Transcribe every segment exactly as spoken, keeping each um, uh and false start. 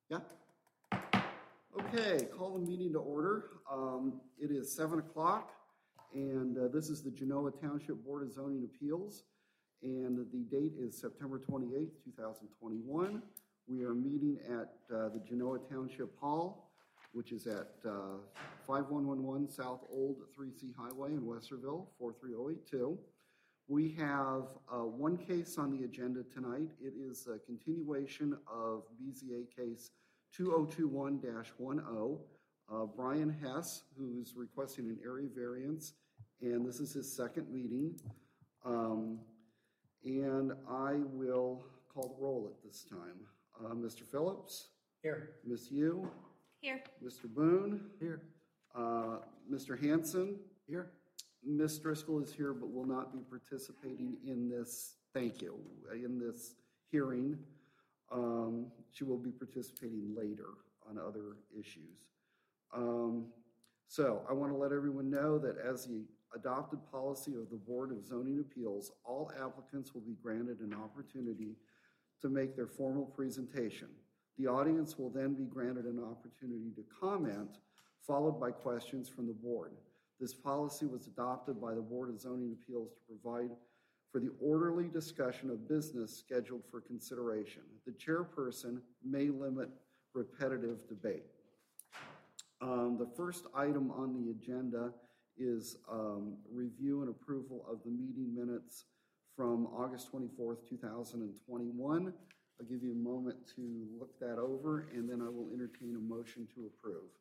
Yeah? Okay, call the meeting to order. Um, it is seven o'clock, and uh, this is the Genoa Township Board of Zoning Appeals, and the date is September twenty-eighth, two thousand twenty-one. We are meeting at uh, the Genoa Township Hall, which is at uh, five one one one South Old three C Highway in Westerville, four three zero eight two. We have uh, one case on the agenda tonight. It is a continuation of B Z A case two oh two one dash ten. Uh, Brian Hess, who's requesting an area variance, and this is his second meeting. Um, and I will call the roll at this time. Uh, Mister Phillips? Here. Miss Yu? Here. Mister Boone? Here. Uh, Mister Hanson? Here. Miz Driscoll is here, but will not be participating in this, thank you, in this hearing. Um, she will be participating later on other issues. Um, so I want to let everyone know that as the adopted policy of the Board of Zoning Appeals, all applicants will be granted an opportunity to make their formal presentation. The audience will then be granted an opportunity to comment, followed by questions from the board. This policy was adopted by the Board of Zoning Appeals to provide for the orderly discussion of business scheduled for consideration. The chairperson may limit repetitive debate. Um, the first item on the agenda is um, review and approval of the meeting minutes from August twenty-fourth, two thousand twenty-one. I'll give you a moment to look that over, and then I will entertain a motion to approve.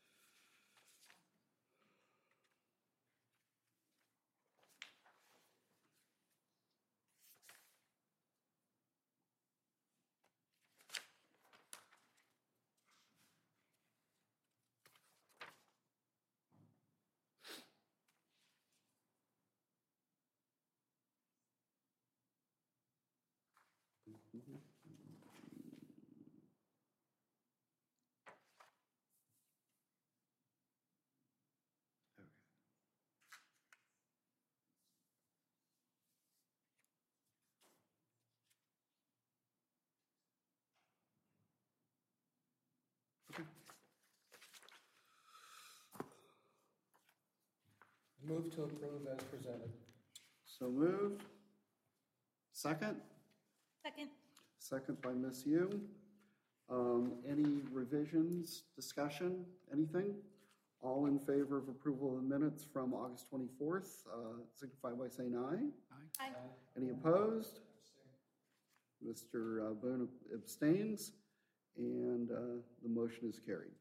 Mm-hmm. Okay. Okay. Move to approve as presented. So moved. Second? Second. Second by Miss Yu. Um, any revisions, discussion, anything? All in favor of approval of the minutes from August twenty-fourth, uh, signify by saying aye. Aye. Aye. Any opposed? Mister Uh, Boone abstains, and uh, the motion is carried.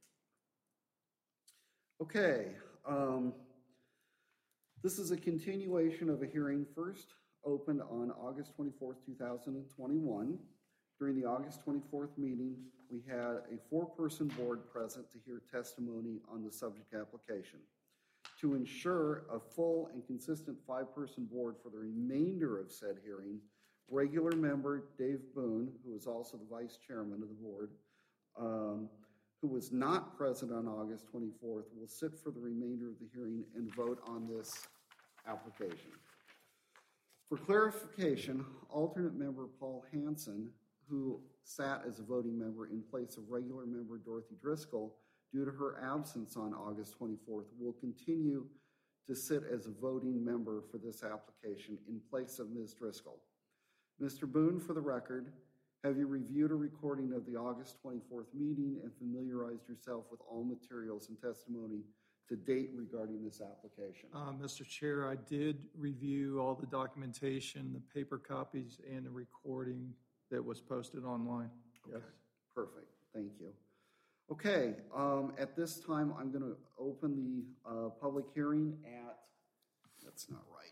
Okay. Um, this is a continuation of a hearing first opened on August twenty-fourth, two thousand twenty-one. During the August twenty-fourth meeting, we had a four-person board present to hear testimony on the subject application. To ensure a full and consistent five-person board for the remainder of said hearing, regular member Dave Boone, who is also the vice chairman of the board, um, who was not present on August twenty-fourth, will sit for the remainder of the hearing and vote on this application. For clarification, alternate member Paul Hanson, who sat as a voting member in place of regular member Dorothy Driscoll, due to her absence on August twenty-fourth, will continue to sit as a voting member for this application in place of Miz Driscoll. Mister Boone, for the record, have you reviewed a recording of the August twenty-fourth meeting and familiarized yourself with all materials and testimony to date regarding this application? Uh, Mister Chair, I did review all the documentation, the paper copies, and the recording that was posted online. Okay, Yes. perfect. Thank you. Okay, um, at this time, I'm going to open the uh, public hearing at, that's not right,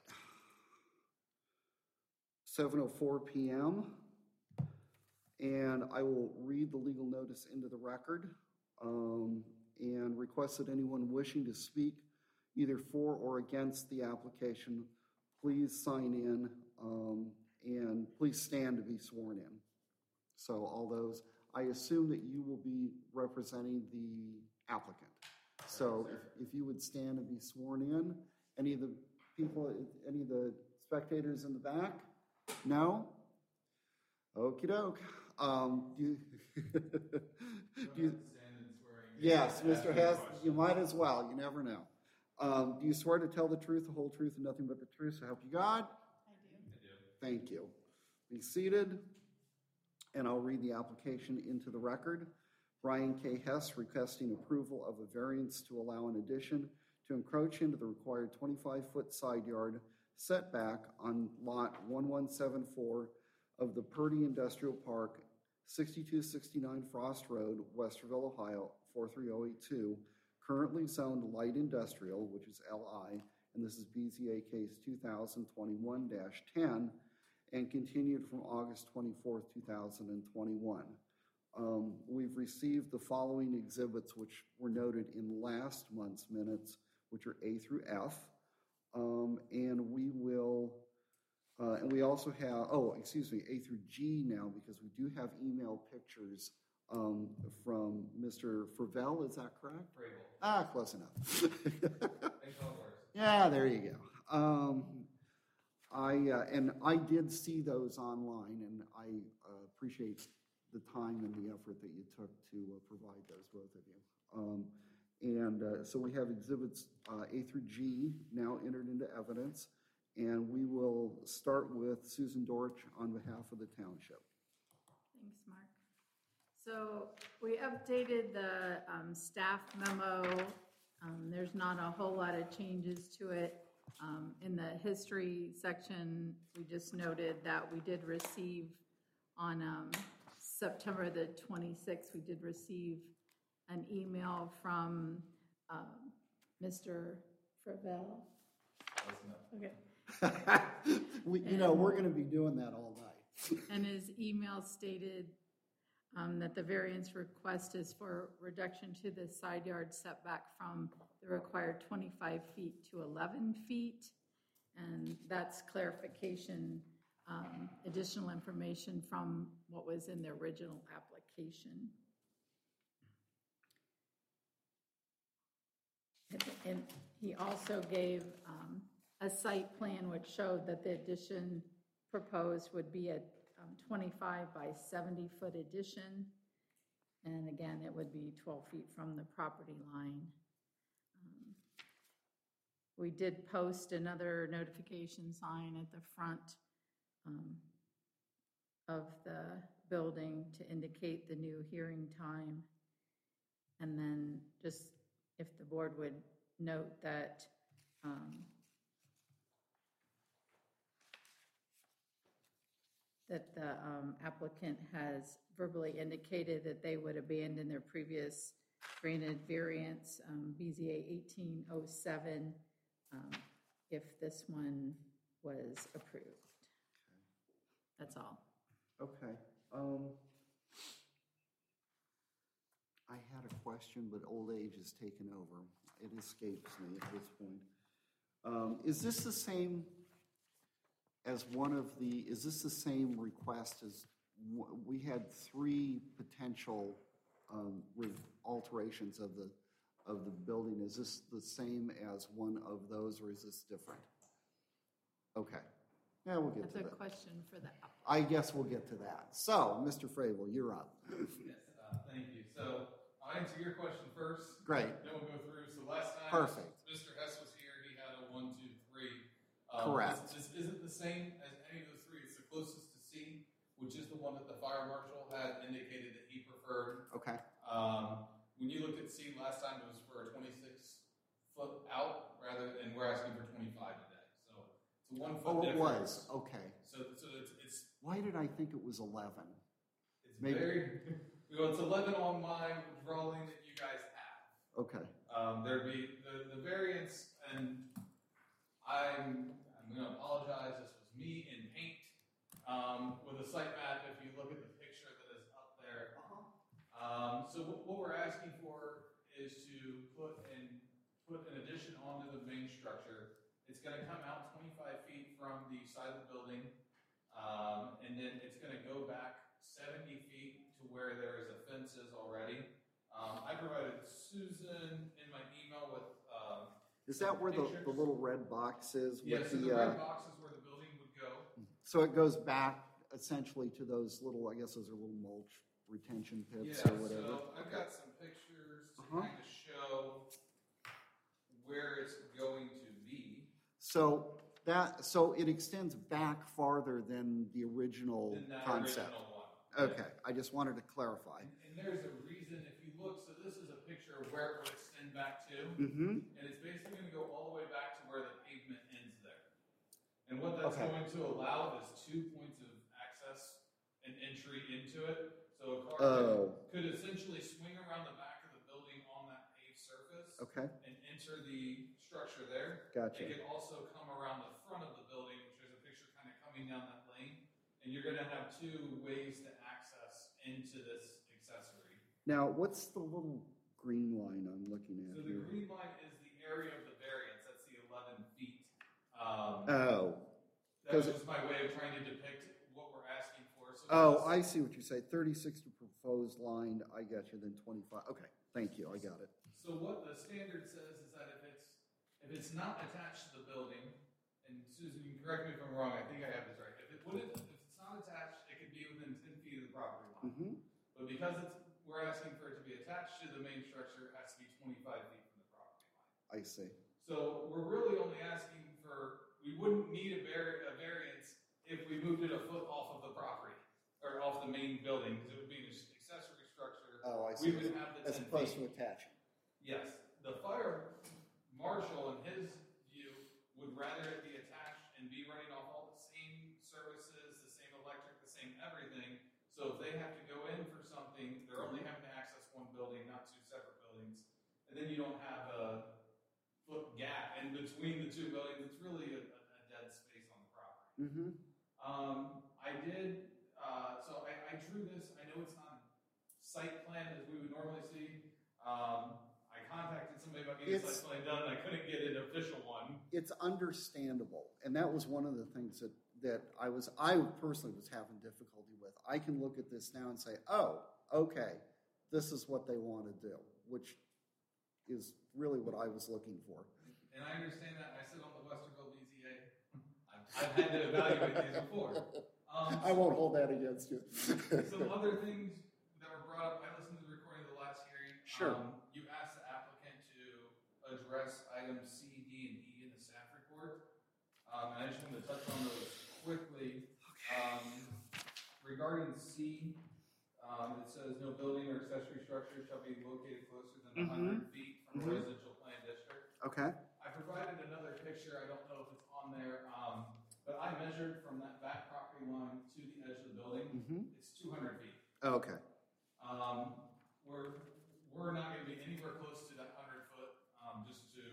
seven oh four p.m. And I will read the legal notice into the record um, and request that anyone wishing to speak either for or against the application, please sign in um, and please stand to be sworn in. So all those, I assume that you will be representing the applicant. So if, if you would stand and be sworn in, any of the people, any of the spectators in the back? No? Okie doke. Um, you, you, yes, Mister Hess, you might as well. You never know. Um, do you swear to tell the truth, the whole truth, and nothing but the truth? So help you God? I do. I do. Thank you. Be seated, and I'll read the application into the record. Brian K. Hess requesting approval of a variance to allow an addition to encroach into the required twenty-five foot side yard setback on lot one one seven four of the Purdy Industrial Park, sixty-two sixty-nine Frost Road, Westerville, Ohio, four three zero eight two, currently zoned light industrial, which is L I, and this is B Z A case two thousand twenty-one dash ten, and continued from August twenty-fourth, two thousand twenty-one. Um, we've received the following exhibits, which were noted in last month's minutes, which are A through F. Um, and we will, uh, and we also have, oh, excuse me, A through G now, because we do have email pictures um, from Mister Fravel, is that correct? Fravel. Ah, close enough. Makes all worse. Yeah, there you go. Um, I, uh, and I did see those online, and I uh, appreciate the time and the effort that you took to uh, provide those, both of you. Um, and uh, so we have exhibits uh, A through G now entered into evidence, and we will start with Susan Dorch on behalf of the township. Thanks, Mark. So we updated the um, staff memo. Um, there's not a whole lot of changes to it. Um, in the history section, we just noted that we did receive on um, September the twenty-sixth, we did receive an email from um, Mister Fravel. Okay. we, you know, we're going to be doing that all night. And his email stated um, that the variance request is for reduction to the side yard setback from the required twenty-five feet to eleven feet. And that's clarification, um, additional information from what was in the original application. And, and he also gave um, a site plan which showed that the addition proposed would be a um, twenty-five by seventy foot addition. And again, it would be twelve feet from the property line. Um, we did post another notification sign at the front um, of the building to indicate the new hearing time. And then just if the board would note that um, that the um, applicant has verbally indicated that they would abandon their previous granted variance, um, B Z A eighteen oh seven, um, if this one was approved. Okay. That's all. Okay. Um, I had a question, but old age has taken over. It escapes me at this point. Um, is this the same as one of the, is this the same request as, we had three potential um, alterations of the, of the building. Is this the same as one of those, or is this different? Okay. Yeah, we'll get That's to a that. question for the applicant. I guess we'll get to that. So, Mister Fravel, you're up. Yes, uh, thank you. So I'll answer your question first. Great. Then we'll go through. So last time Perfect. Mister Hess was here, he had a one, two, three. Um, Correct. This, this isn't the same as any of those three. It's the closest to C, which is the one that the fire marshal had indicated that he preferred. Okay. Um, when you looked at C last time, it was for a twenty-six foot out rather, and we're asking for twenty-five today. So it's a one foot Oh, it difference. was. Okay. So, so it's, it's, Why did I think it was eleven? it's Maybe- very, well, it's eleven on my drawing that you guys have. Okay. Um, there'd be the, the variance, and I'm, I'm going to apologize. This was me in paint um, with a site map. If you look at the picture that is up there, um, so what, what we're asking for is to put in put an addition onto the main structure. It's going to come out twenty-five feet from the side of the building, um, and then it's going to go back seventy feet to where there is a fence is already. Um, I provided Susan in my email with. Um, Is that where the, pictures. the little red box is? Yeah, with so the the, red uh, box is where the building would go. so it goes back essentially to those little, I guess those are little mulch retention pits Yeah, or whatever. so I've got some pictures to Uh-huh. kind of show where it's going to be. So that, so it extends back farther than the original Than that concept. original one. Okay, I just wanted to clarify. And, and there's a reason, if you look, so this is a picture of where it would extend back to, Mm-hmm, and it's basically gonna go all the way back to where the pavement ends there. And what that's Okay. going to allow is two points of access and entry into it. So a car Oh. could, could essentially swing around the back of the building on that paved surface okay, and enter the structure there. gotcha. It could also come around the front of the building, which there's a picture kind of coming down that lane, and you're gonna have two ways to access into this accessory. Now, what's the little green line I'm looking So at the here? green line is the area of the variance, that's the eleven feet. Um, Oh, that was 'cause- just my way of trying to depict what we're asking for. So oh, this- I see what you say, thirty-six to proposed line, I got you, then twenty-five, okay, thank you, I got it. So what the standard says is that if it's, if it's not attached to the building, and Susan, you can correct me if I'm wrong, I think I have this right. If it wouldn't, if it's not attached, it could be within ten feet of the property line. Mm-hmm, But because it's, we're asking for it to be attached to the main structure, it has to be twenty-five feet from the property line. I see. So we're really only asking for, we wouldn't need a var, a variance if we moved it a foot off of the property, or off the main building, because it would be an accessory structure. Oh, I We see, would have the as ten opposed feet. to attaching. Yes, the fire marshal, in his view, would rather it be attached and be running off all the same services, the same electric, the same everything. So if they have to go in for something, they're only having to access one building, not two separate buildings. And then you don't have a foot gap in between the two buildings. It's really a, a a dead space on the property. Mm-hmm, Um, I did, uh, so I, I drew this, I know it's not a site plan as we would normally see. Um, I contacted somebody about getting a It's- site plan done, and I couldn't get an official one. it's understandable, and that was one of the things that, that I was, I personally was having difficulty with. I can look at this now and say, oh, okay, this is what they want to do, which is really what I was looking for. And I understand that, I sit on the Westerville B Z A. I've, I've had to evaluate these before. Um, I won't hold that against you. Some other things that were brought up, I listened to the recording of the last hearing. Sure. Um, you asked the applicant to address items C, D, and E in the staff report. Um, and I just wanted to touch on those quickly. Um, regarding C, um, it says no building or accessory structure shall be located closer than Mhm. one hundred feet from Mhm. a residential plan district. Okay, I provided another picture, I don't know if it's on there, um, but I measured from that back property line to the edge of the building. mm-hmm, It's two hundred feet. okay, Um, we're, we're not gonna be anywhere close to that hundred foot, um, just to.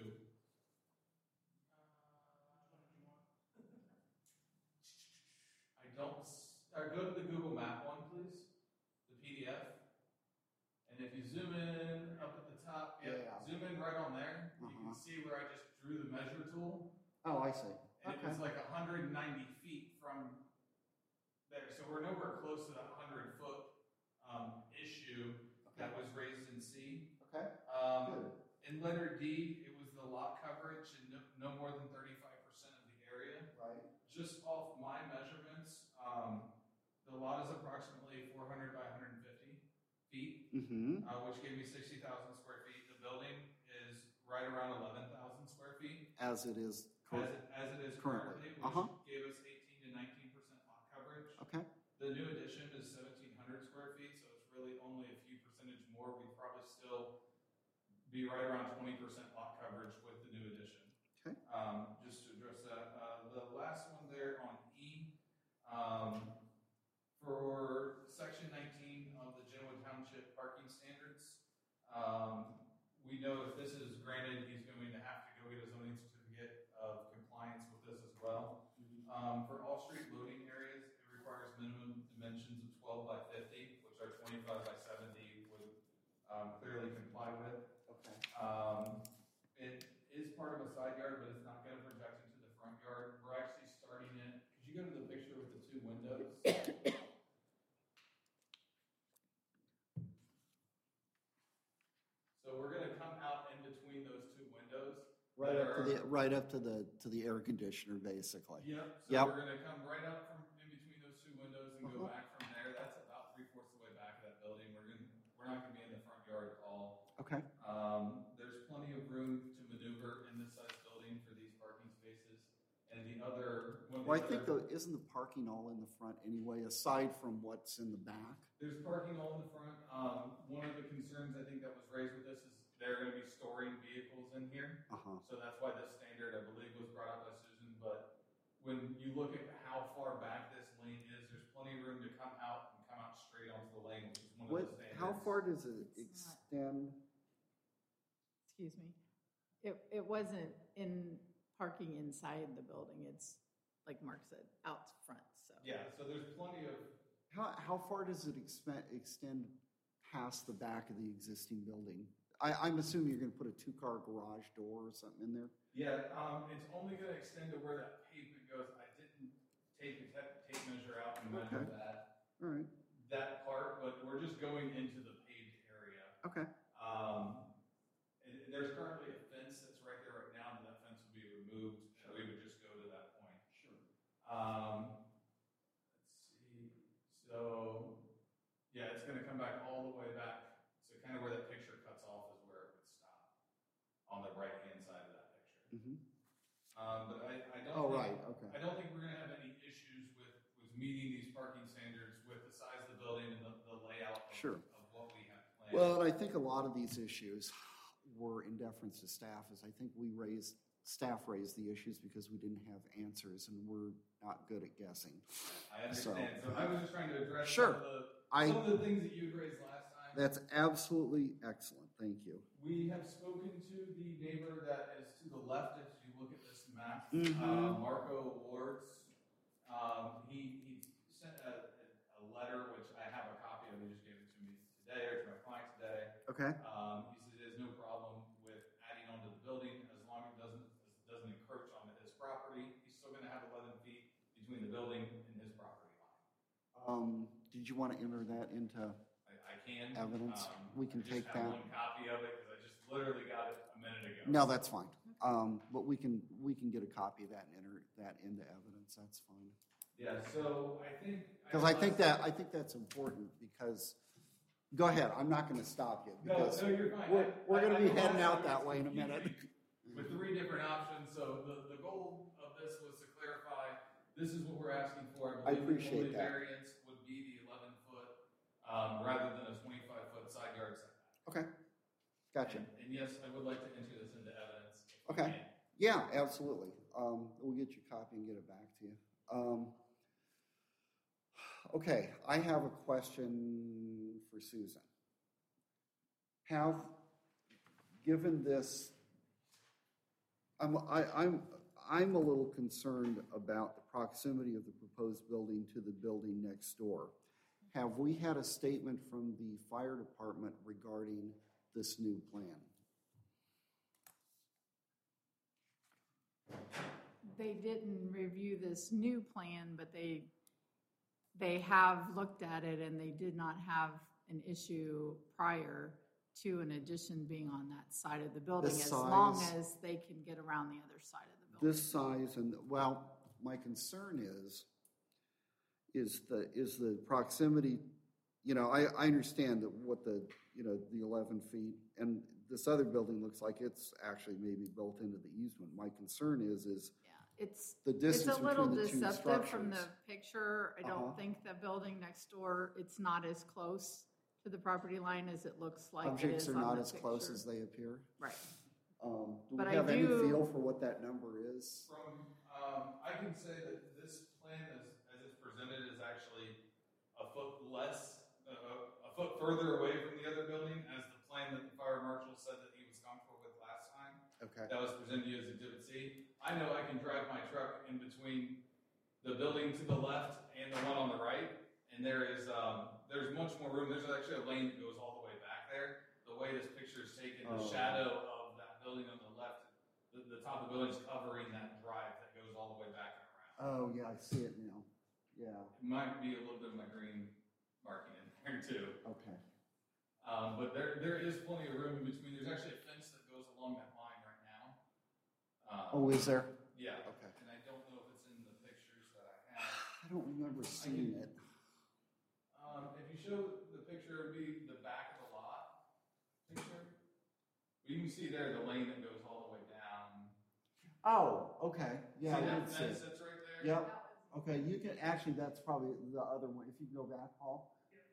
I don't, s- uh, go to the Google map one, please, the P D F. And if you zoom in up at the top, yeah, Yeah. zoom in right on there, you can Uh-huh. see where I just drew the measure tool. oh, I see, And it okay, was like hundred and ninety feet from there, so we're nowhere close to that hundred foot, um, issue that was raised in C. okay, Um, good, in letter D, it was the lot coverage and no, no more than thirty-five percent of the area. right, Just off my measurements, um, the lot is approximately four hundred by one hundred fifty feet, mm-hmm, uh, which gave me sixty thousand square feet. The building is right around eleven thousand square feet. as it is, As cor- it, as it is Currently. currently, which Uh-huh. gave us eighteen to nineteen percent lot coverage. okay, The new addition is seventeen hundred square feet, so it's really only a few percentage more. We'd probably still be right around twenty percent lot coverage with the new addition. Okay. Um, just to address that, uh, the last one there on E, um, for section nineteen of the Genoa Township parking standards, um, we know if this is granted, he's going to have to go get a zoning certificate of compliance with this as well. Um, for off-street loading areas, it requires minimum dimensions of twelve by fifty, which our twenty-five by seventy would, um, clearly comply with. okay. Um, it is part of a side yard, but it's not gonna project into the front yard. We're actually starting it, could you go to the picture with the two windows? So we're gonna come out in between those two windows. Right that up to are- the, right up to the, to the air conditioner, basically. Yep, so Yep. we're gonna come right up from in between those two windows and of that building. We're gonna, we're not gonna be in the front yard at all. Okay, Um, there's plenty of room to maneuver in this size building for these parking spaces. And the other, one of the well, I think other- the, isn't the parking all in the front anyway, aside from what's in the back? There's parking all in the front. Um, one of the concerns I think that was raised with this is they're gonna be storing vehicles in here. Uh-huh, So that's why this standard, I believe, was brought up by Susan, but when you look at how far back this lane is, there's plenty of room to come out and come out straight onto the lane, which is one of what, the standards. how far does it It's not- extend? Excuse me. It, it wasn't in parking inside the building. It's, like Mark said, out front, so. Yeah, so there's plenty of, How, how far does it expen- extend past the back of the existing building? I, I'm assuming you're gonna put a two-car garage door or something in there? yeah, um, it's only gonna extend to where that pavement goes. I didn't take a te- tape measure out and measure Okay. that, All right, that part, but we're just going into the paved area. okay, Um, and and there's currently a fence that's right there right now, and that fence will be removed, and we would just go to that point. sure. Um, let's see, so, yeah, it's gonna come back all the way back, so kind of where that picture cuts off is where it would stop, on the right-hand side of that picture. Mm-hmm. Um, but I, I don't. Oh, think- right, okay. I don't think we're gonna have any issues with, with meeting these parking standards with the size of the building and the, the layout of, Sure. of what we have planned. Well, and I think a lot of these issues were in deference to staff, is I think we raised, staff raised the issues because we didn't have answers, and we're not good at guessing. I understand, So- so I was just trying to address Sure. some of the, I, some of the things that you raised last time. that's absolutely excellent, thank you. We have spoken to the neighbor that is to the left as you look at this map, Mhm. uh, Marco Awards. Um, he, he sent a, a letter, which I have a copy of, he just gave it to me today, or to my client today. Okay, Um, he said there's no problem with adding onto the building as long as it doesn't, doesn't encroach onto his property. He's still gonna have eleven feet between the building and his property line. um, did you want to enter that into, I, I can. Evidence. um, We can I take just have that. one copy of it, because I just literally got it a minute ago. no, that's fine. Um, but we can, we can get a copy of that and enter that into evidence, that's fine. Yeah, so I think. Because I think that, I think that's important, because, go ahead, I'm not gonna stop you, No, because no, you're fine. we're, I- we're I- gonna I be know heading last out time that we way in a were minute. confusing With three different options, so the, the goal of this was to clarify, this is what we're asking for. I believe the appreciate only that. variance would be the eleven foot, um, rather than a twenty-five foot side yard setback. Okay, gotcha. And, and yes, I would like to enter this into evidence. if we Okay. can. Yeah, absolutely. Um, we'll get your copy and get it back to you. Um, okay, I have a question for Susan. Have, given this, I'm, I, I'm, I'm a little concerned about the proximity of the proposed building to the building next door. Have we had a statement from the fire department regarding this new plan? They didn't review this new plan, but they, they have looked at it and they did not have an issue prior to an addition being on that side of the building, This as long size- as they can get around the other side of the building. This size and, well, my concern is, is the, is the proximity, you know, I, I understand that what the, you know, the eleven feet, and this other building looks like it's actually maybe built into the easement. My concern is, is Yeah, it's, the it's distance a little between the two deceptive from the structures. picture. I Uh-huh. don't think the building next door, it's not as close to the property line as it looks like it Objects is are on not the as close picture. as they appear. Right. Um, do But we I have any do- feel for what that number is? From, um, I can say that this plan as, as it's presented is actually a foot less, uh, a foot further away from the other building as the plan that the fire marshal said that he was comfortable with last time. Okay, That was presented to you as Exhibit C. I know I can drive my truck in between the building to the left and the one on the right, and there is, um, there's much more room. There's actually a lane that goes all the way back there. The way this picture is taken, the Oh. shadow of that building on the left, the, the top of the building is covering that drive that goes all the way back and around. oh, yeah, I see it now. Yeah, It might be a little bit of my green marking in there too. okay. Um, but there, there is plenty of room in between. There's actually a fence that goes along that line right now. Um, Oh, is there? Yeah. Okay. And I don't know if it's in the pictures that I have. I don't remember seeing it. Um, if you show the picture You can see there the lane that goes all the way down. Oh, okay, yeah, See I that did see. fence that's right there? Yep, okay, you can, actually, that's probably the other one, if you go back, Paul.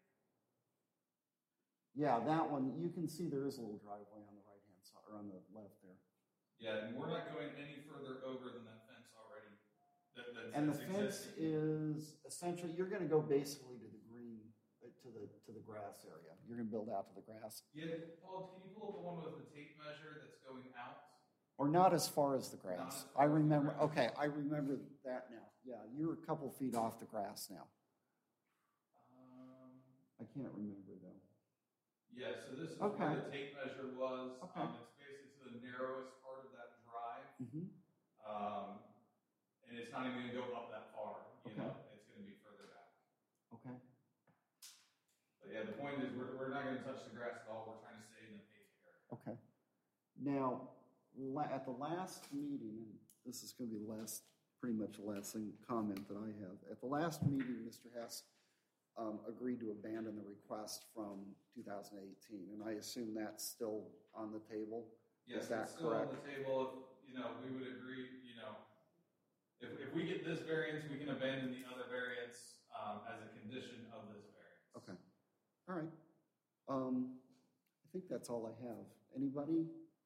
Yeah, that one, you can see there is a little driveway on the right-hand side, or on the left there. Yeah, and we're not going any further over than that fence already. That, that's, And the that's fence existing. is essentially, you're gonna go basically to the green, uh, to the, to the grass area. You're gonna build out to the grass. Yeah, Paul, can you pull up the one with the tape measure that's going out? Or not as far as the grass. Not as I far as the remember, grass. okay, I remember that now. Yeah, you're a couple feet off the grass now. Um, I can't remember though. yeah, so this is Okay. where the tape measure was. Okay. Um, it's basically to the narrowest part of that drive. Mm-hmm. Um, and it's not even gonna go up that far, you Okay. know, it's gonna be further back. Okay. But yeah, the point is, we're, we're not gonna touch the grass at all, we're trying to stay in the paved area. Okay. Now, la- at the last meeting, and this is going to be the last, pretty much the last thing, comment that I have. At the last meeting, Mister Hess um, agreed to abandon the request from two thousand eighteen, and I assume that's still on the table? Yes, Is that it's still on correct? the table, if, you know, we would agree, you know, if, if we get this variance, we can abandon the other variance, um, as a condition of this variance. Okay. All right. Um, I think that's all I have. Anybody?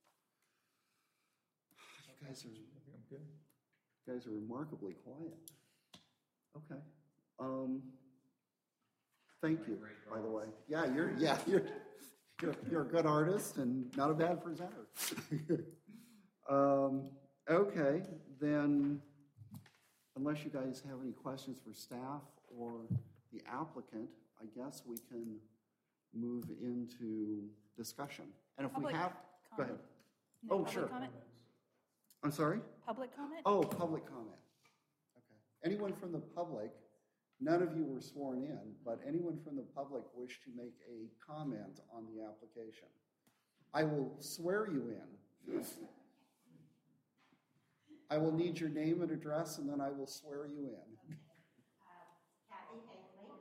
You guys are, I think I'm good. you guys are remarkably quiet. Okay. Um, thank you, by the way. Yeah, you're, yeah, you're, you're, you're a good artist and not a bad presenter. um, okay, then, unless you guys have any questions for staff or the applicant, I guess we can move into discussion. And if we Public have, go ahead. comment. No Oh, public sure. comment? I'm sorry? Public comment? Oh, public comment. Okay. Anyone from the public, none of you were sworn in, but anyone from the public wish to make a comment on the application? I will swear you in. I will need your name and address, and then I will swear you in. Kathy Hagley.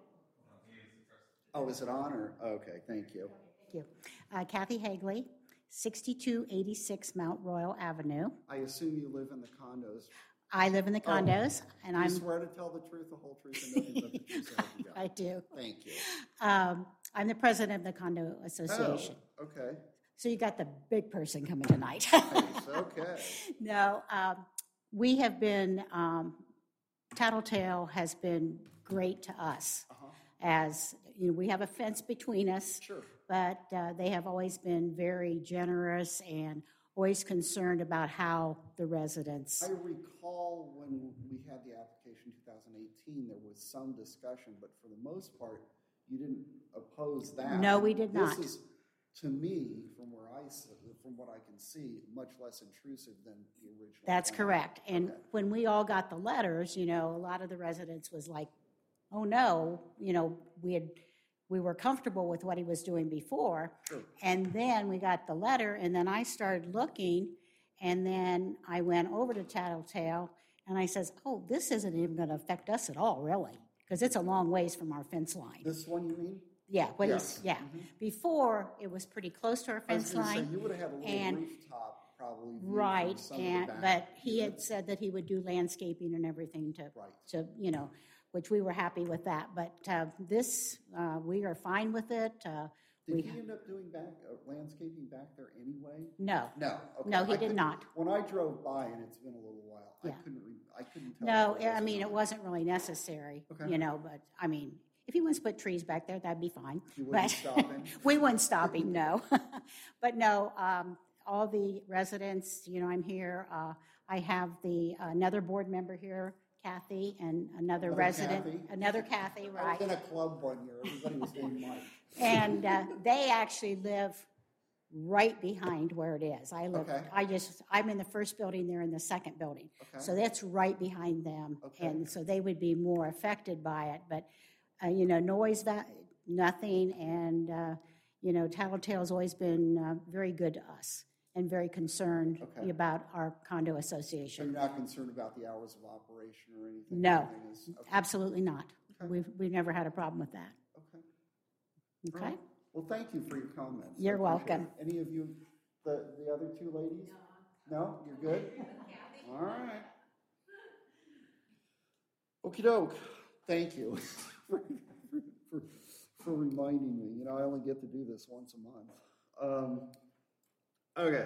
Oh, is it on or? Okay, thank you. Thank you. Uh, Kathy Hagley, sixty-two eighty-six Mount Royal Avenue. I assume you live in the condos. I live in the Oh. condos, and Do you I'm, swear to tell the truth, the whole truth, and nothing but the truth, so help you God? I do. Thank you. Um, I'm the president of the condo association. Oh, okay. So you got the big person coming tonight. Nice, okay. No, um, we have been, um, Tattletale has been great to us. Uh-huh. As, you know, we have a fence between us. Sure. But uh, they have always been very generous and always concerned about how the residents. I recall when we had the application in two thousand eighteen, there was some discussion, but for the most part, you didn't oppose that. No, we did not. This is, to me, from where I, s- from what I can see, much less intrusive than the original. That's plan. correct. And Okay. when we all got the letters, you know, a lot of the residents was like, oh no, you know, we had, we were comfortable with what he was doing before. Sure. And then we got the letter, and then I started looking, and then I went over to Tattletale, and I says, oh, this isn't even going to affect us at all, really, because it's a long ways from our fence line. This one, you mean? Yeah, what Yes. he's, yeah. Before, it was pretty close to our I was fence gonna say, line. you would have had a little and- rooftop, probably. view from Right, some of the and, back. but he had said that he would do landscaping and everything to, Right. to, you know, which we were happy with that. But uh, this, uh, we are fine with it. Uh, Did we he end up doing back, uh, landscaping back there anyway? No, No. Okay. No, he I did couldn't- not. When I drove by, and it's been a little while, I Yeah. couldn't, re- I couldn't tell. no, if there I was or mean, it not. wasn't really necessary, Okay. you know, but, I mean, if he wants to put trees back there, that'd be fine. You wouldn't But stop him? we wouldn't stop him, no. But no, um, all the residents, you know, I'm here. Uh, I have the, another board member here, Kathy, and another Another resident. Kathy? Another Kathy, I right. was in a club one year, everybody was named Mike. And uh, they actually live right behind where it is. I live, Okay. I just, I'm in the first building, they're in the second building. Okay. So that's right behind them. Okay. And so they would be more affected by it. But, uh, you know, noise, that, nothing. And, uh, you know, Tattletale's always been uh, very good to us and very concerned Okay. about our condo So association. you're not concerned about the hours of operation or anything? No, Everything is- okay. absolutely not. Okay. We've, we've never had a problem with that. Okay. All Okay? right. Well, thank you for your comments. I You're appreciate welcome. it. Any of you The, the other two ladies? No, you're good? All right. Okey doke. Thank you for, for, for reminding me. You know, I only get to do this once a month. Um, okay.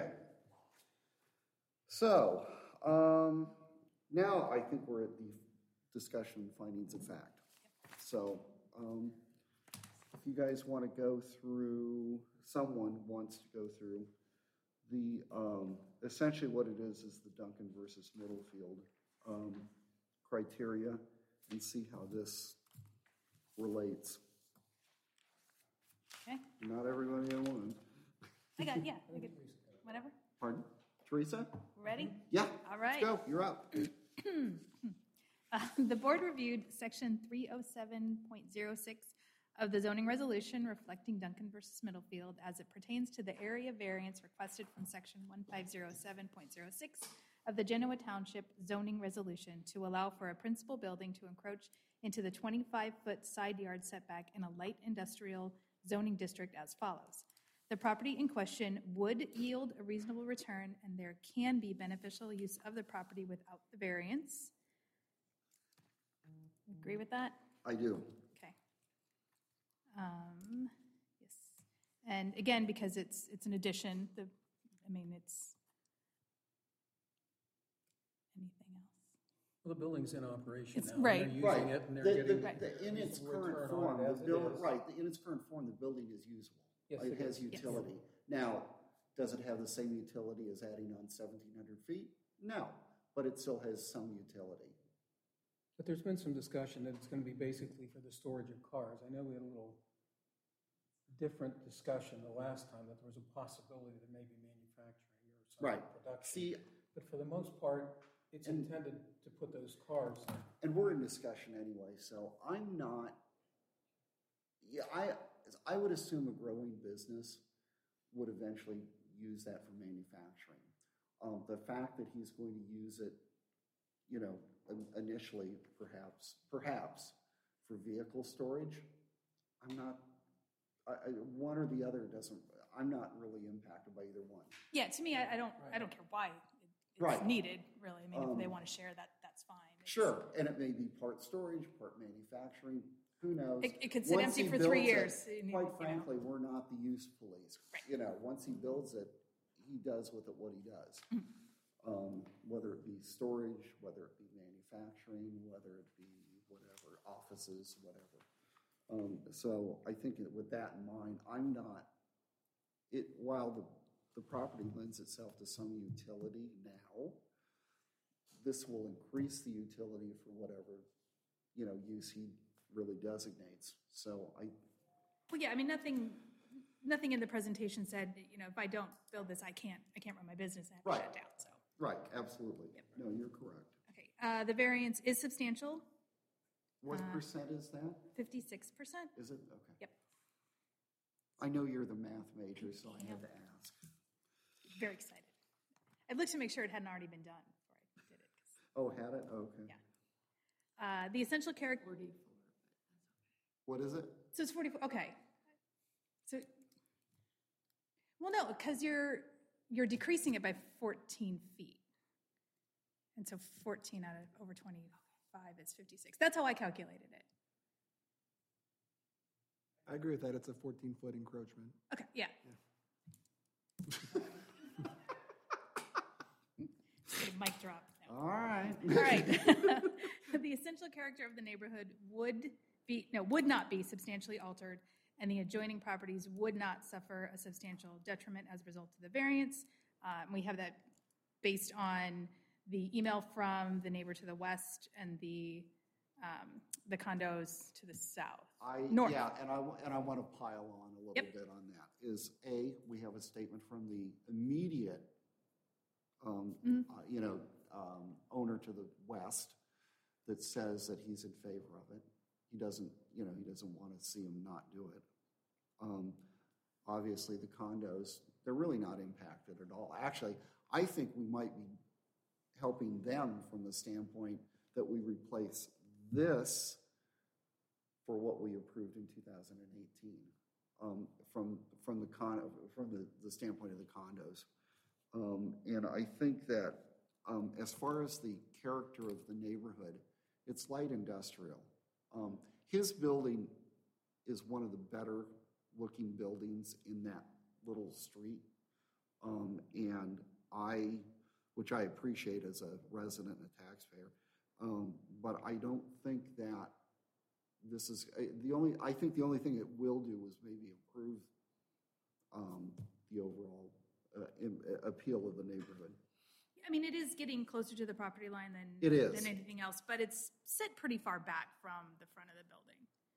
So, um, now I think we're at the discussion and findings of fact. So, um, if you guys want to go through, someone wants to go through the, um, essentially what it is, is the Duncan versus Middlefield um, criteria and see how this relates. Okay, Not everybody at one. I got, yeah, I got- whatever. Pardon? Teresa? Ready? Yeah. All right. Let's go. You're up. Uh, The board reviewed section three oh seven point oh six of the zoning resolution reflecting Duncan versus Middlefield as it pertains to the area variance requested from section fifteen oh seven point oh six of the Genoa Township zoning resolution to allow for a principal building to encroach into the twenty-five foot side yard setback in a light industrial zoning district as follows. The property in question would yield a reasonable return, and there can be beneficial use of the property without the variance. Agree with that? I do. Okay. Um, yes. And again, because it's, it's an addition, the, I mean, it's, anything else? Well, the building's in operation It's- now. and right. They're Right. using it and The- they're the- getting. the- In its reasonable current return on form, it the as it building, is. right, in its current form, the building is usable. Yes, It it has is. Yes. utility. Now, does it have the same utility as adding on seventeen hundred feet? No, but it still has some utility. But there's been some discussion that it's going to be basically for the storage of cars. I know we had a little different discussion the last time, that there was a possibility that maybe manufacturing or some Right. production. See, But for the most part, it's And- intended to put those cars. and we're in discussion anyway, so I'm not, yeah, I, I would assume a growing business would eventually use that for manufacturing. Um, the fact that he's going to use it, you know, in- initially perhaps, perhaps for vehicle storage, I'm not, I, I, one or the other doesn't, I'm not really impacted by either one. Yeah, to me, I, I don't, I don't care why it- it's Right. needed, really. I mean, if they Um, want to share that, that's fine. It's- Sure, and it may be part storage, part manufacturing, who knows? It, it could sit Once empty he for three builds it, years. and, you Quite know. frankly, we're not the use police. Right. You know, once he builds it, he does with it what he does. Mm-hmm. Um, whether it be storage, whether it be manufacturing, whether it be whatever, offices, whatever. Um, so I think that with that in mind, I'm not, it, while the, the property lends itself to some utility now, this will increase the utility for whatever, you know, use he really designates. So I, Well, yeah, I mean, nothing, nothing in the presentation said, you know, if I don't build this, I can't, I can't run my business, I have to Right. shut down, so. right, absolutely. No, you're correct. Okay, uh, the variance is substantial, What Uh, percent is that? fifty-six percent. Is it? Okay. Yep. I know you're the math major, so I had to ask. Very excited. I looked to make sure it hadn't already been done before I did it. 'cause, Oh, had it? Okay. Yeah. Uh, the essential character, What is it? so it's forty-four, okay. So, well, no, because you're, you're decreasing it by fourteen feet. And so fourteen out of over twenty-five is fifty-six. That's how I calculated it. I agree with that. It's a fourteen-foot encroachment. Okay, yeah. Get a mic drop. No. All right. All right. The essential character of the neighborhood would be, no, would not be substantially altered, and the adjoining properties would not suffer a substantial detriment as a result of the variance. Um, We have that based on the email from the neighbor to the west and the, um, the condos to the south. I, North. yeah, and I, and I want to pile on a little Yep. bit on that. Is A, we have a statement from the immediate, um, Mm-hmm. uh, you know, um, owner to the west that says that he's in favor of it. He doesn't, you know, he doesn't want to see him not do it. Um, obviously, the condos, they're really not impacted at all. Actually, I think we might be helping them from the standpoint that we replace this for what we approved in two thousand eighteen. Um, from, from the con, from the, the standpoint of the condos. Um, and I think that um, as far as the character of the neighborhood, it's light industrial. Um, his building is one of the better looking buildings in that little street. Um, and I, which I appreciate as a resident and a taxpayer, um, but I don't think that this is, uh, the only, I think the only thing it will do is maybe improve um, the overall uh, im- appeal of the neighborhood. I mean, it is getting closer to the property line than, It is. than anything else, but it's set pretty far back from the front of the building.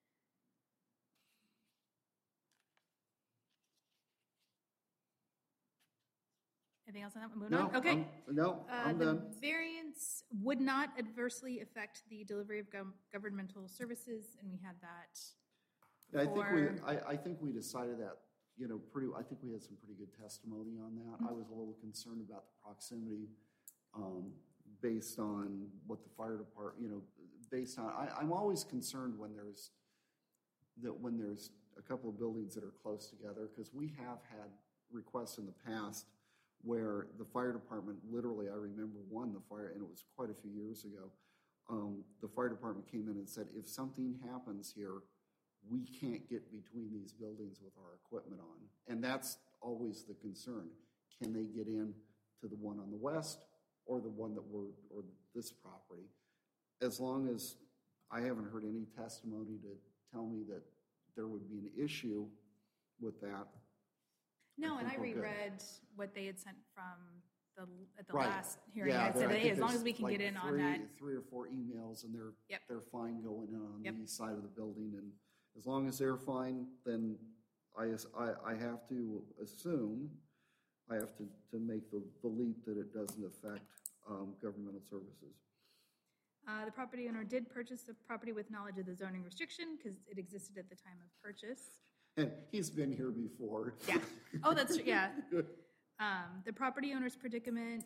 Anything else on that one? Moving No, on? Okay. I'm- no, Uh, I'm the done. variance would not adversely affect the delivery of gov- governmental services, and we had that I think we, before. I, I think we decided that, you know, pretty, I think we had some pretty good testimony on that. Mm-hmm. I was a little concerned about the proximity, um, based on what the fire department, you know, based on, I, I'm always concerned when there's, that when there's a couple of buildings that are close together, because we have had requests in the past where the fire department, literally, I remember one, the fire, and it was quite a few years ago, um, the fire department came in and said, if something happens here, we can't get between these buildings with our equipment on. And that's always the concern. Can they get in to the one on the west or the one that we're, or this property? As long as I haven't heard any testimony to tell me that there would be an issue with that. No, and think I we're good. reread what they had sent from the, at the Right. last hearing. Yeah, I there- said, hey, think as long there's as we can like get in on three- that. Three or four emails, and they're, Yep. they're fine going in on Yep. the east side of the building. And as long as they're fine, then I, as- I, I have to assume, I have to, to make the, the leap that it doesn't affect um, governmental services. Uh, the property owner did purchase the property with knowledge of the zoning restriction because it existed at the time of purchase. And he's been here before. Yeah. Oh, that's true. Yeah. Um, the property owner's predicament,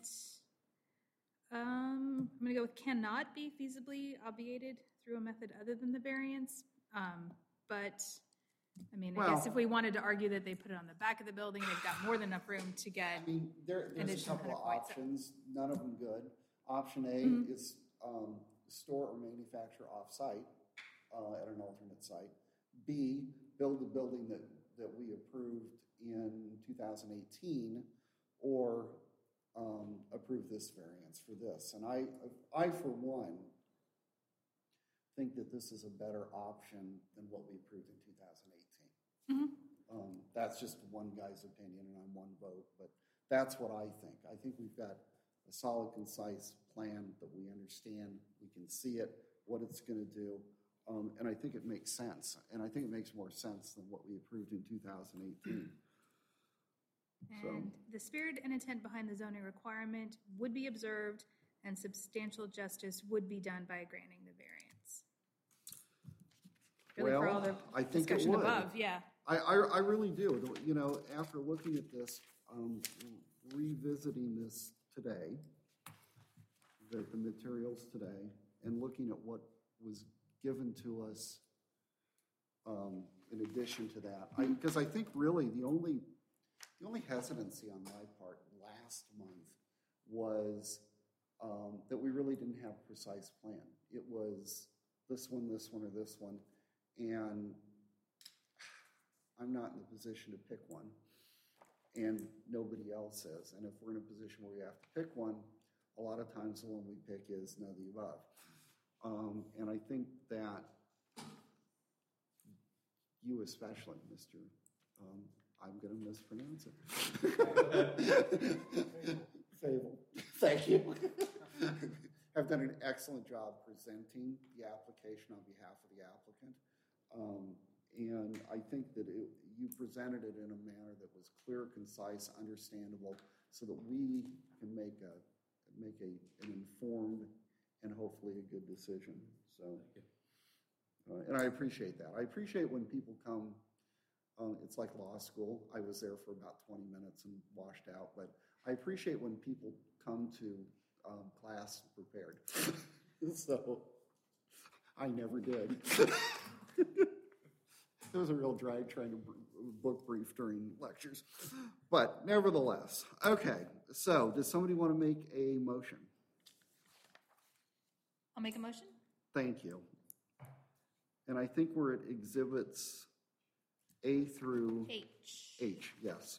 um, I'm going to go with cannot be feasibly obviated through a method other than the variance. Um, but, I mean, I guess Well- if we wanted to argue that they put it on the back of the building, they've got more than enough room to get. I mean, there, there's a Additional couple of kind of points. options, none of them good. Option A Mhm. is um, store or manufacture off-site uh, at an alternate site. B, build the building that, that we approved in two thousand eighteen, or um, approve this variance for this. And I, I, for one, think that this is a better option than what we approved in two thousand eighteen. Mhm. Um, That's just one guy's opinion, and I'm one vote, but that's what I think. I think we've got a solid, concise plan that we understand, we can see it, what it's going to do, um, and I think it makes sense. And I think it makes more sense than what we approved in two thousand eighteen. So- And the spirit and intent behind the zoning requirement would be observed and substantial justice would be done by granting the variance. Really, for all the Well, I think it discussion would. above, yeah. I, I, I really do. The- You know, after looking at this, um, revisiting this today, the, the materials today, and looking at what was given to us um, in addition to that, I, because I think really the only, the only hesitancy on my part last month was um, that we really didn't have a precise plan. It was this one, this one, or this one, and I'm not in the position to pick one, and nobody else is. And if we're in a position where we have to pick one, a lot of times the one we pick is none of the above. Um, and I think that you especially, Mister Um, I'm going to mispronounce it. Fable. Thank you. Have done an excellent job presenting the application on behalf of the applicant. Um, and I think that it, you presented it in a manner that was clear, concise, understandable, so that we can make a make a, an informed and hopefully a good decision. So, uh, and I appreciate that. I appreciate when people come. Um, it's like law school. I was there for about twenty minutes and washed out, but I appreciate when people come to um, class prepared. So I never did. It was a real drag trying to br- book brief during lectures. But nevertheless, okay, so does somebody want to make a motion? I'll make a motion. Thank you. And I think we're at exhibits A through H. H, yes.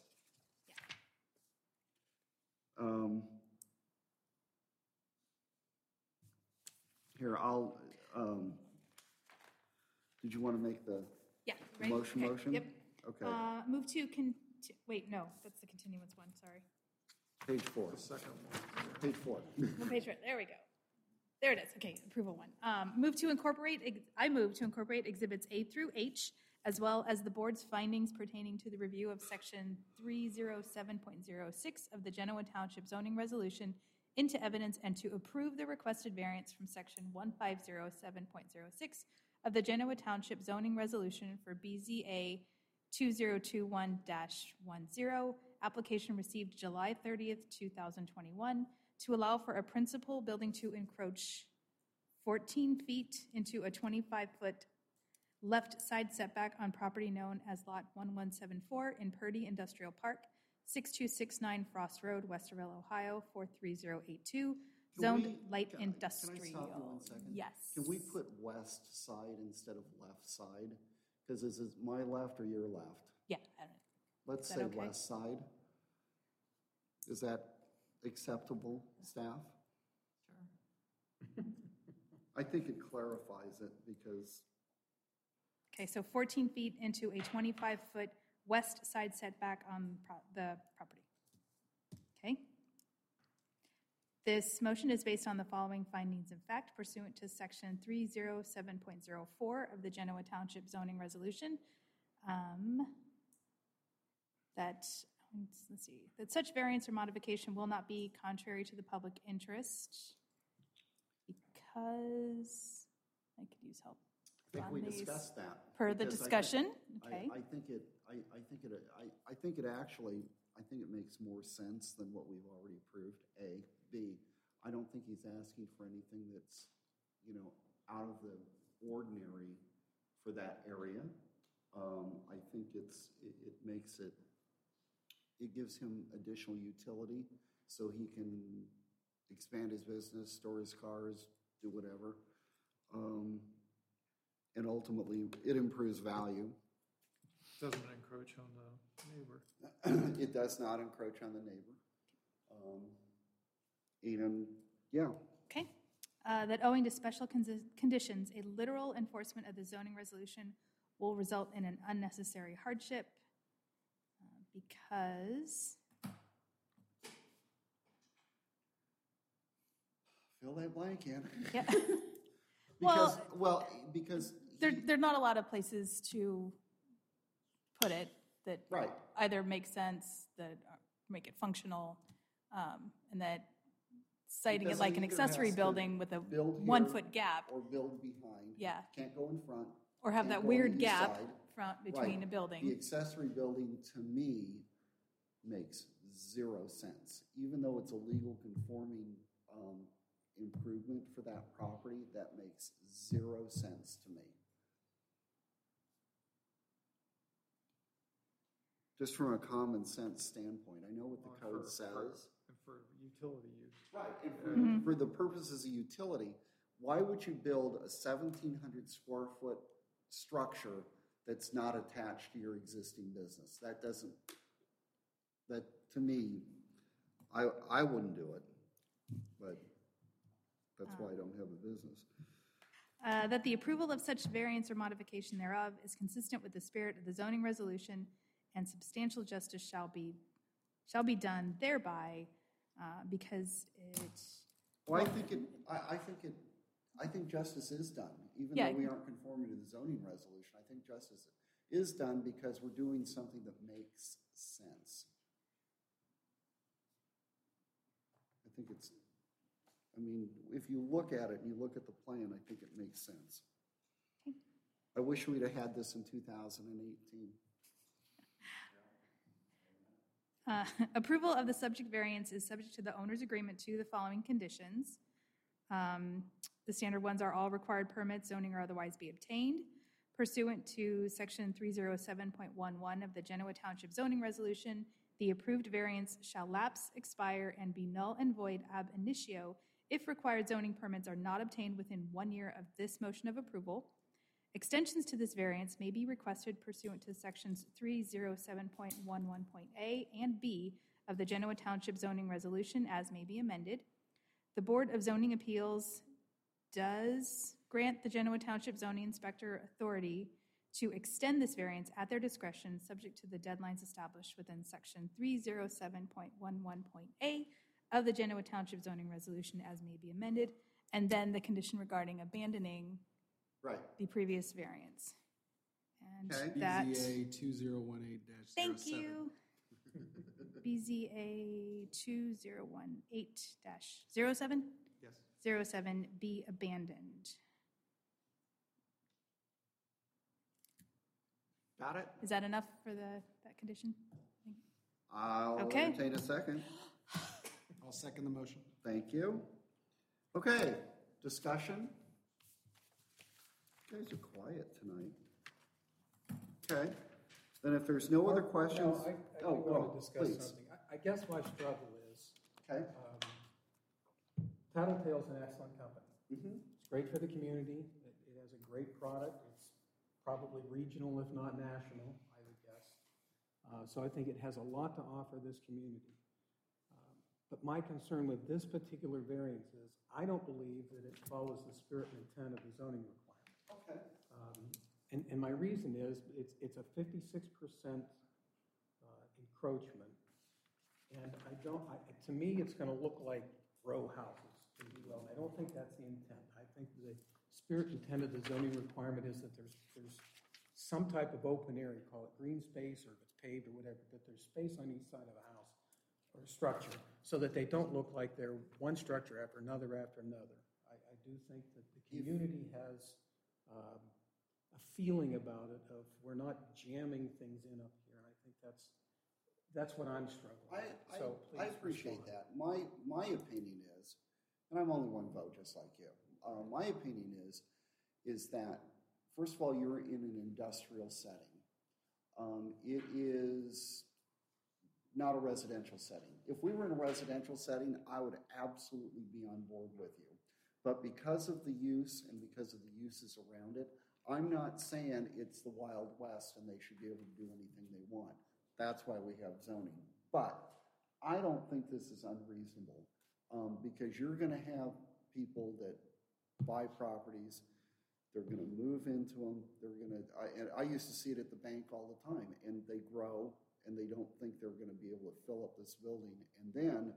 Um, Here, I'll, um, did you want to make the Yeah, the right? motion Okay, motion? Yep. Okay, Uh, Move to, con- wait, no, that's the continuance one, sorry. page four, Second one. page four. One page right, there we go. There it is, okay, approval one. Um, Move to incorporate, ex- I move to incorporate exhibits A through H, as well as the board's findings pertaining to the review of section three oh seven point oh six of the Genoa Township zoning resolution into evidence and to approve the requested variance from section one five oh seven point oh six of the Genoa Township zoning resolution for B Z A two zero two one dash ten, application received July thirtieth, two thousand twenty-one, to allow for a principal building to encroach fourteen feet into a twenty-five foot left side setback on property known as Lot one one seven four in Purdy Industrial Park, six two six nine Frost Road, Westerville, Ohio, four three zero eight two, Can zoned we- light can I- industrial. Can I stop you one second? Yes. Can we put west side instead of left side? Because is it my left or your left? Yeah, I don't- Let's Is say that okay? west side. Is that acceptable, staff? Sure. I think it clarifies it because, okay, so fourteen feet into a twenty-five foot west side setback on pro- the property. Okay? This motion is based on the following findings of fact pursuant to section three oh seven point oh four of the Genoa Township zoning resolution. Um, That, let's see, that such variance or modification will not be contrary to the public interest because, I could use help. I think on we these. discussed that. Per the because I think- discussion, I- okay. I think it, I, I think it, I, I think it actually, I think it makes more sense than what we've already approved, A. B, I don't think he's asking for anything that's, you know, out of the ordinary for that area. Um, I think it's, it, it makes it, it gives him additional utility so he can expand his business, store his cars, do whatever. Um, and ultimately, it improves value. Doesn't encroach on the neighbor. It does not encroach on the neighbor. Um, And, yeah, Okay. Uh, That owing to special con- conditions, a literal enforcement of the zoning resolution will result in an unnecessary hardship uh, because, fill that blank in. yeah, Because, Well- well, because. there, he- there are not a lot of places to put it that Right, either make sense, that are- make it functional, um, and that citing it Because like he an either accessory has to building with a build here one-foot gap, or build behind. Yeah. Can't go in front. or have can't that go on the weird east gap side. front Right. between a The building. accessory building, to me, makes zero sense. Even though it's a legal conforming um, improvement for that property, that makes zero sense to me. Just from a common sense standpoint, I know what the For- code for- says. And for utility use. Right, and for, Mhm. for the purposes of utility, why would you build a seventeen hundred square foot structure that's not attached to your existing business? That doesn't, that, to me, I, I wouldn't do it, but that's why I don't have a business. Uh, That the approval of such variance or modification thereof is consistent with the spirit of the zoning resolution, and substantial justice shall be, shall be done thereby, uh, because it, Well, I think it, I, I think it, I think justice is done, even Yeah. though we aren't conforming to the zoning resolution. I think justice is done because we're doing something that makes sense. I think it's, I mean, if you look at it and you look at the plan, I think it makes sense. I wish we'd have had this in two thousand eighteen. Uh, approval of the subject variance is subject to the owner's agreement to the following conditions. Um, The standard ones are all required permits, zoning or otherwise be obtained. Pursuant to Section three oh seven point one one of the Genoa Township zoning resolution, the approved variance shall lapse, expire, and be null and void ab initio if required zoning permits are not obtained within one year of this motion of approval. Extensions to this variance may be requested pursuant to Sections three oh seven point one one point A and B of the Genoa Township zoning resolution as may be amended. The Board of Zoning Appeals does grant the Genoa Township zoning inspector authority to extend this variance at their discretion, subject to the deadlines established within Section three oh seven point one one point A of the Genoa Township zoning resolution as may be amended, and then the condition regarding abandoning Right. the previous variance. And Okay. that, B Z A two zero one eight dash zero thank seven. you. B Z A two zero one eight dash zero seven? Yes. Zero seven be abandoned. Got it? Is that enough for the, that condition? I'll Okay. entertain a second. I'll second the motion. Thank you. Okay, discussion? You guys are quiet tonight. Okay, then if there's no other questions. No, I, I Oh, do want oh, to discuss please. something. I, I guess my struggle is, Okay. um, Tattletale's an excellent company. Mhm. It's great for the community. It, it has a great product. It's probably regional, if not national, I would guess. Uh, so I think it has a lot to offer this community. Um, But my concern with this particular variance is, I don't believe that it follows the spirit and intent of the zoning requirement. Okay. Um, And, and my reason is, it's, it's a fifty-six percent uh, encroachment. And I don't, I, to me, it's gonna look like row houses, if you will. And I don't think that's the intent. I think the spirit and intent of the zoning requirement is that there's, there's some type of open area, call it green space, or if it's paved or whatever, but there's space on each side of a house or a structure, so that they don't look like they're one structure after another after another. I, I do think that the community has, um, a feeling about it of, we're not jamming things in up here. I think that's, that's what I'm struggling I, with. I, So I please appreciate respond. that. My, my opinion is, and I'm only one vote just like you. Uh, my opinion is, is that, first of all, you're in an industrial setting. Um, it is not a residential setting. If we were in a residential setting, I would absolutely be on board with you. But because of the use and because of the uses around it, I'm not saying it's the Wild West and they should be able to do anything they want. That's why we have zoning. But I don't think this is unreasonable, um, because you're going to have people that buy properties, they're going to move into them, they're going to, I, and I used to see it at the bank all the time, and they grow and they don't think they're going to be able to fill up this building, and then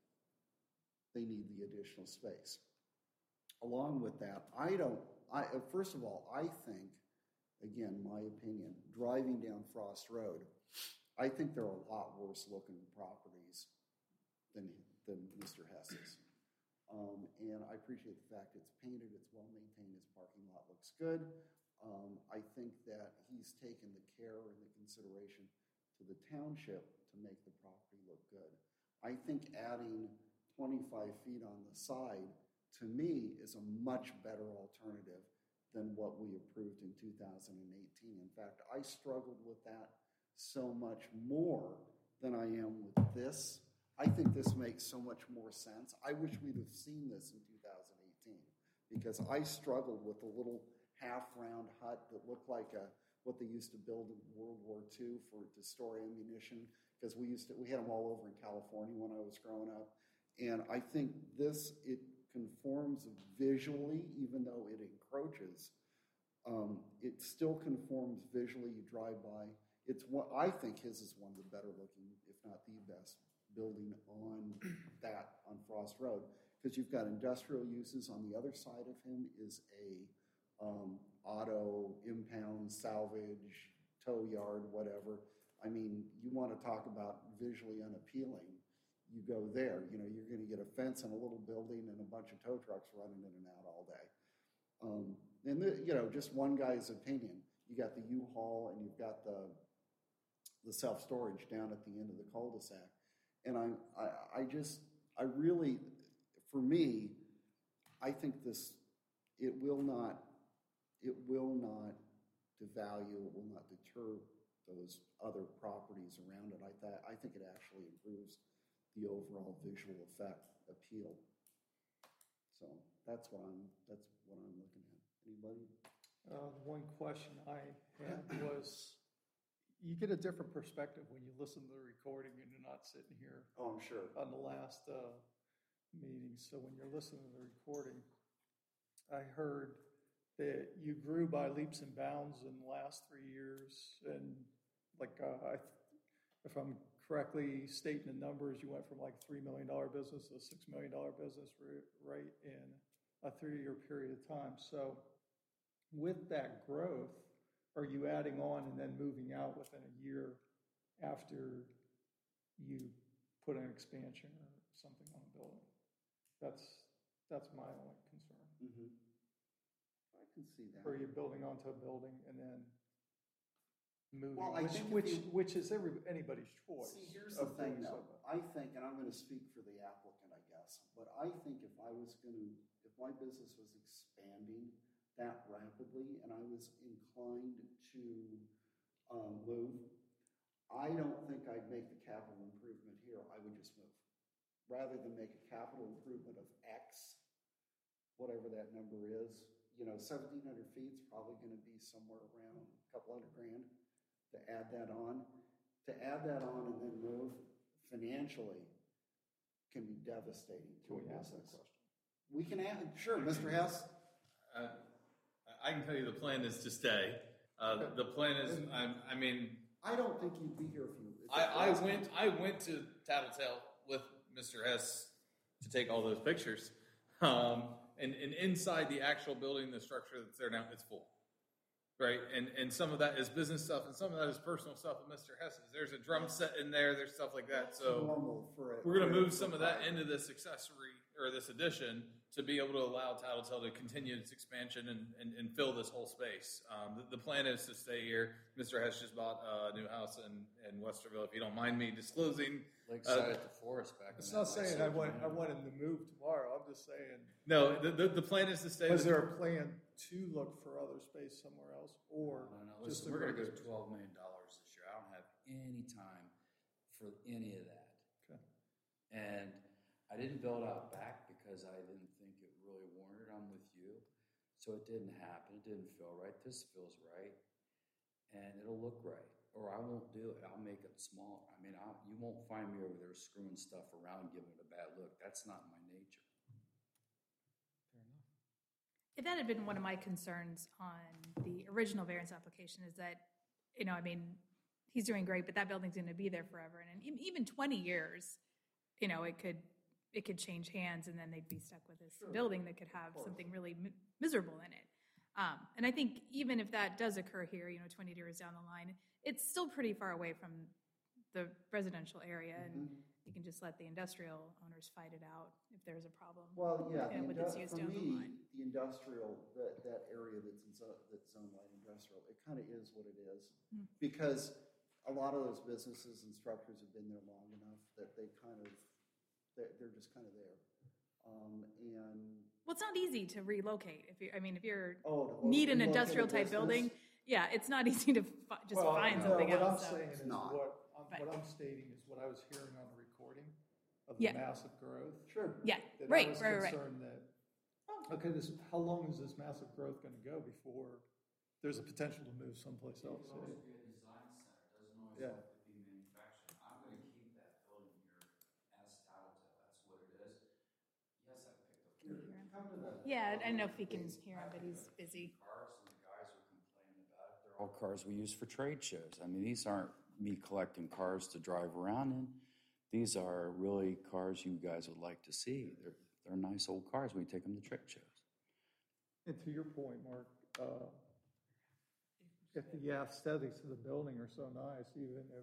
they need the additional space. Along with that, I don't, I, uh, first of all, I think, again, my opinion, driving down Frost Road, I think there are a lot worse looking properties than, than Mister Hess's. Um, and I appreciate the fact it's painted, it's well maintained, his parking lot looks good. Um, I think that he's taken the care and the consideration to the township to make the property look good. I think adding twenty-five feet on the side, to me, is a much better alternative than what we approved in two thousand eighteen. In fact, I struggled with that so much more than I am with this. I think this makes so much more sense. I wish we'd have seen this in two thousand eighteen, because I struggled with a little half-round hut that looked like a, what they used to build in World War Two for to store ammunition, because we used to, we had them all over in California when I was growing up. And I think this, it conforms visually, even though it encroaches. Um, it still conforms visually. You drive by. It's what I think his is one of the better looking, if not the best, building on that on Frost Road, because you've got industrial uses. On the other side of him is a um, auto impound, salvage, tow yard, whatever. I mean, you want to talk about visually unappealing. You go there, you know, you're going to get a fence and a little building and a bunch of tow trucks running in and out all day. Um, and, the, you know, just one guy's opinion. You got the U-Haul and you've got the the self-storage down at the end of the cul-de-sac. And I, I, I just, I really, for me, I think this, it will not, it will not devalue, it will not deter those other properties around it. I thought, I think it actually improves the overall visual effect appeal. So that's what I'm, that's what I'm looking at. Anybody? Uh, the one question I had was, you get a different perspective when you listen to the recording and you're not sitting here Oh, I'm sure. on the last uh, meeting. So when you're listening to the recording, I heard that you grew by leaps and bounds in the last three years. And like, uh, I, if I'm correctly stating the numbers, you went from like three million dollars business to a six million dollars business right in a three-year period of time. So with that growth, are you adding on and then moving out within a year after you put an expansion or something on a building? That's, that's my only concern. Mm-hmm. I can see that. Or are you building onto a building and then moving, Well, I which, think if which, you- which is every, anybody's choice. See, here's the of thing doing though, something. I think, and I'm gonna speak for the applicant, I guess, but I think if I was gonna, if my business was expanding that rapidly and I was inclined to, um, move, I don't think I'd make the capital improvement here, I would just move. Rather than make a capital improvement of X, whatever that number is, you know, seventeen hundred feet is probably gonna be somewhere around a couple hundred grand to add that on. To add that on and then move financially can be devastating to a Can we ask that business. question? We can add, sure, Mister Hess. Uh, I can tell you the plan is to stay. Uh, the plan is, I, I mean, I don't think you'd be here if you. if it I, I wasn't. went, I went to Tattletale with Mister Hess to take all those pictures. Um, and, and inside the actual building, the structure that's there now, it's full. Right? And, and some of that is business stuff and some of that is personal stuff with Mister Hess's. There's a drum set in there, there's stuff like that. So Normal for it. we're going to move some of that into this accessory or this addition to be able to allow Tattletale to continue its expansion and, and, and fill this whole space. Um, the, the plan is to stay here. Mister Hess just bought a new house in, in Westerville. If you don't mind me disclosing. Lakeside at the forest back in It's that not nice saying I little want, I community. want him to move tomorrow, I'm just saying, No, the, the, the plan is to stay. is with- there a plan to look for other space somewhere else or? No, no, just listen, to we're gonna grow go this? twelve million dollars this year. I don't have any time for any of that. Okay. And I didn't build out back because I didn't think it really warranted. I'm with you. So it didn't happen. It didn't feel right. This feels right. And it'll look right. Or I won't do it. I'll make it small. I mean, I'll, you won't find me over there screwing stuff around, giving it a bad look. That's not my nature. Fair enough. If that had been one of my concerns on the original variance application is that, you know, I mean, he's doing great, but that building's going to be there forever. And in even twenty years, you know, it could, it could change hands and then they'd be stuck with this building that could have something really mi- miserable in it. Um, and I think even if that does occur here, you know, twenty years down the line, it's still pretty far away from the residential area. And you can just let the industrial owners fight it out if there's a problem. Well, yeah, you know, the with its indu- use for down the me, line. the industrial, that, that area that's in, zo- that's zoned light industrial, it kind of is what it is. Hmm. Because a lot of those businesses and structures have been there long enough that they kind of, they're, they're just kind of there. Um, and, Well, it's not easy to relocate. If you, I mean, if you're oh. to lo- need an relocate a industrial type business? building, yeah, it's not easy to fi- just Well, find no, something what else. I'm so- saying is not. what, I'm- Right. what I'm stating is what I was hearing on the recording of the Yeah. massive growth. Sure. Yeah, That right, I was right, right. concerned that, okay, this, how long is this massive growth gonna go before there's a potential to move someplace else? It could always be a design center. It doesn't always Yeah. have to be manufacturing. I'm going to keep that building here as Tattletale. That's what it is. Yes, I picked up. Come to the- Yeah, I don't know if he can hear him, but he's busy. Cars and the guys are complaining about it. They're all cars we use for trade shows. I mean, these aren't me collecting cars to drive around in. These are really cars you guys would like to see. They're, they're nice old cars when you take them to trade shows. And to your point, Mark, uh, if the aesthetics of the building are so nice, even if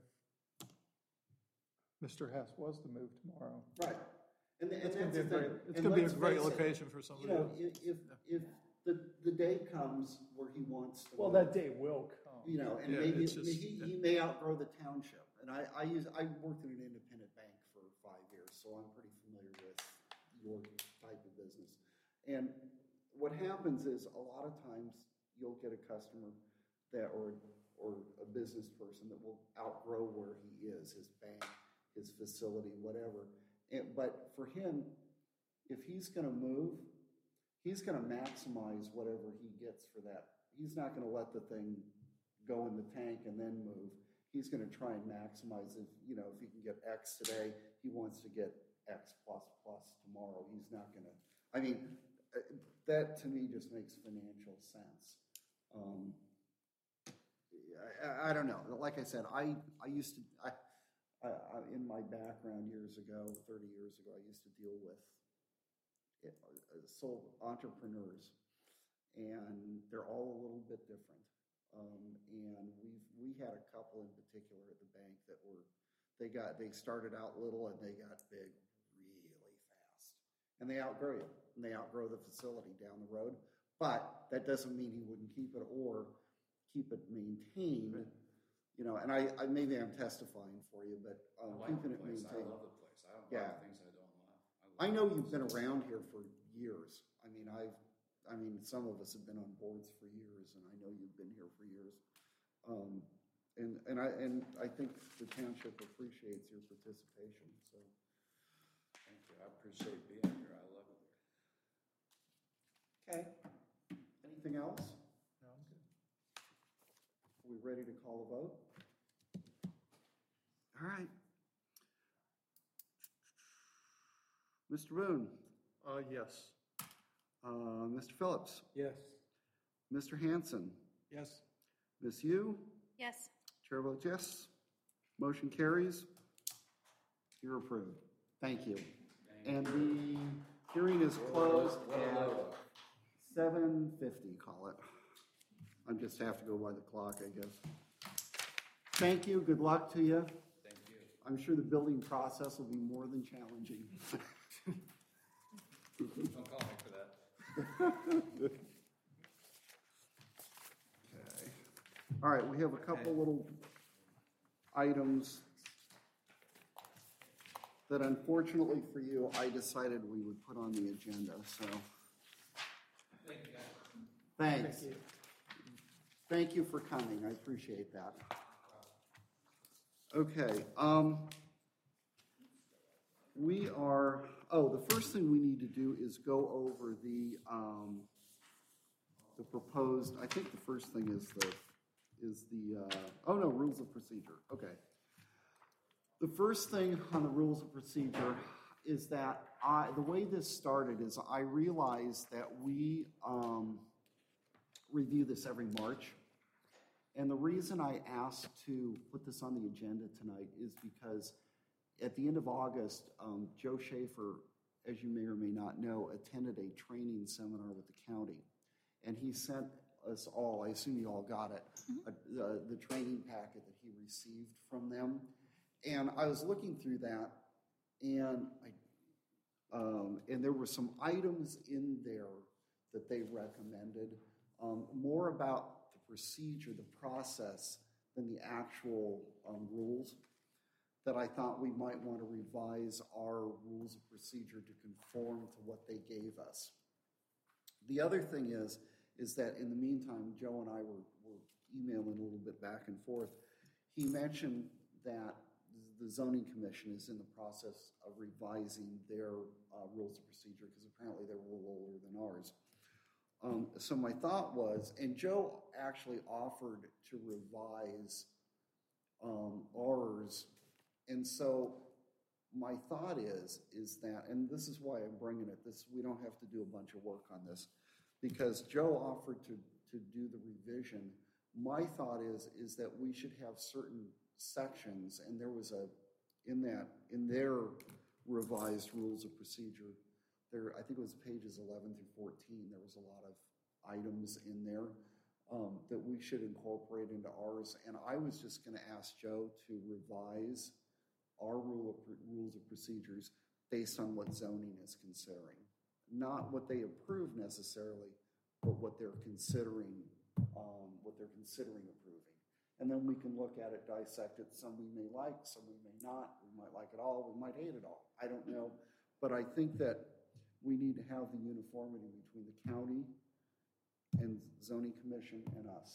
Mister Hess was to move tomorrow, Right. And, and it's gonna that's be a the great, thing. it's And gonna be a let's great face it, location for You somebody know, else. if, if, if the, the day comes where he wants to. Well, move, that day will come. You know, and Yeah, maybe, it's just- he, he may outgrow the township. And I, I use, I worked in an independent bank for five years, so I'm pretty familiar with your type of business. And what happens is, a lot of times, you'll get a customer that, or, or a business person that will outgrow where he is, his bank, his facility, whatever. And, but for him, if he's gonna move, he's gonna maximize whatever he gets for that. He's not gonna let the thing go in the tank and then move. He's gonna try and maximize it. You know, if he can get X today, he wants to get X plus plus tomorrow. He's not gonna, I mean, that to me just makes financial sense. Um, I, I don't know. Like I said, I, I used to, I, I, I, in my background years ago, thirty years ago, I used to deal with it, uh, sole entrepreneurs, and they're all a little bit different. Um, and we we had a couple in particular at the bank that were, they got, they started out little and they got big really fast. And they outgrow it, and they outgrow the facility down the road. But that doesn't mean he wouldn't keep it or keep it maintained. Right. You know, and I, I maybe I'm testifying for you, but um, I like keeping the it place. maintained. I love the place. I don't Yeah. like things I don't love. I know you've been around here for years. I mean, I've, I mean, some of us have been on boards for years, and I know you've been here for years. Um, and and I and I think the township appreciates your participation. So, Thank you. I appreciate being here. I love it here. okay. Anything else? No, I'm good. Are we ready to call a vote? All right. Mister Boone. Uh, yes. Uh, Mister Phillips. Yes. Mister Hanson. Yes. Miss Yu. Yes. Chair votes yes. Motion carries. You're approved. Thank you. And the hearing is closed at seven fifty, call it. I just have to go by the clock, I guess. Thank you. Good luck to you. Thank you. I'm sure the building process will be more than challenging. Don't call me for that. Okay. All right, we have a couple little items that unfortunately for you, I decided we would put on the agenda, so. Thank you, guys. Thanks. Thank you. Thank you for coming, I appreciate that. Okay, um, we are, oh, the first thing we need to do is go over the, um, the proposed, I think the first thing is the, is the, uh, oh no, rules of procedure, okay. The first thing on the rules of procedure is that I, the way this started is I realized that we um, review this every March. And the reason I asked to put this on the agenda tonight is because at the end of August, um, Joe Schaefer, as you may or may not know, attended a training seminar with the county. And he sent us all, I assume you all got it, mm-hmm. a, the, the training packet that he received from them. And I was looking through that, and I, um, and there were some items in there that they recommended, um, more about the procedure, the process, than the actual um, rules, that I thought we might want to revise our rules of procedure to conform to what they gave us. The other thing is, is that in the meantime, Joe and I were, were emailing a little bit back and forth. He mentioned that the zoning commission is in the process of revising their uh, rules of procedure because apparently they're a little older than ours. Um, so my thought was, and Joe actually offered to revise um, ours, and so my thought is, is that, and this is why I'm bringing it, this, we don't have to do a bunch of work on this, because Joe offered to, to do the revision. My thought is, is that we should have certain sections, and there was a, in that, in their revised rules of procedure, there, I think it was pages eleven through fourteen, there was a lot of items in there um, that we should incorporate into ours, and I was just gonna ask Joe to revise our rule of, rules of procedures based on what zoning is considering. Not what they approve necessarily, but what they're considering, um, what they're considering approving. And then we can look at it, dissect it. Some we may like, some we may not. We might like it all, we might hate it all. I don't know. But I think that we need to have the uniformity between the county and zoning commission and us.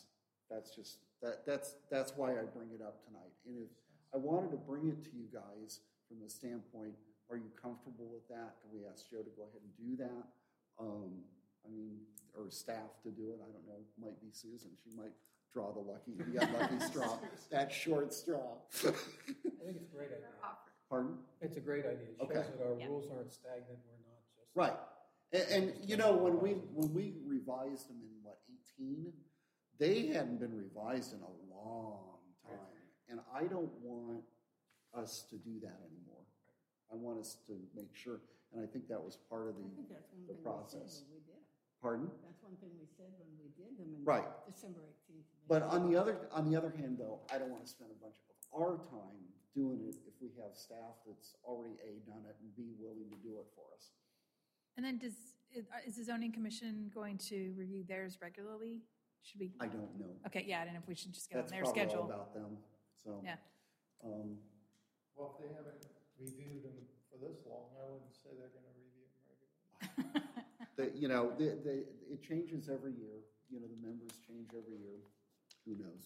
That's just, that, that's, that's why I bring it up tonight. And if, I wanted to bring it to you guys from the standpoint, are you comfortable with that? Can we ask Joe to go ahead and do that? Um, I mean, or staff to do it, I don't know, might be Susan, she might draw the lucky, the unlucky straw, that short straw. I think it's a great idea. Pardon? It's a great idea. It shows Okay. that our Yeah. rules aren't stagnant, we're not just. Right. And, and, you know, when we, when we revised them in, what, eighteen, they hadn't been revised in a long time. And I don't want us to do that anymore. I want us to make sure, and I think that was part of the, I think that's one the thing we said process. when we did. Pardon? That's one thing we said when we did them in Right. December eighteenth. But on the other, on the other hand, though, I don't want to spend a bunch of our time doing it if we have staff that's already A, done it, and B, willing to do it for us. And then does, is the zoning commission going to review theirs regularly? Should we? I don't know. Okay, yeah, I don't know if we should just get on That's their probably all schedule. about them, so. Yeah. Um, Well, if they haven't reviewed them for this long, I wouldn't say they're gonna review them regularly. the, you know, the, the, it changes every year, you know, the members change every year, who knows?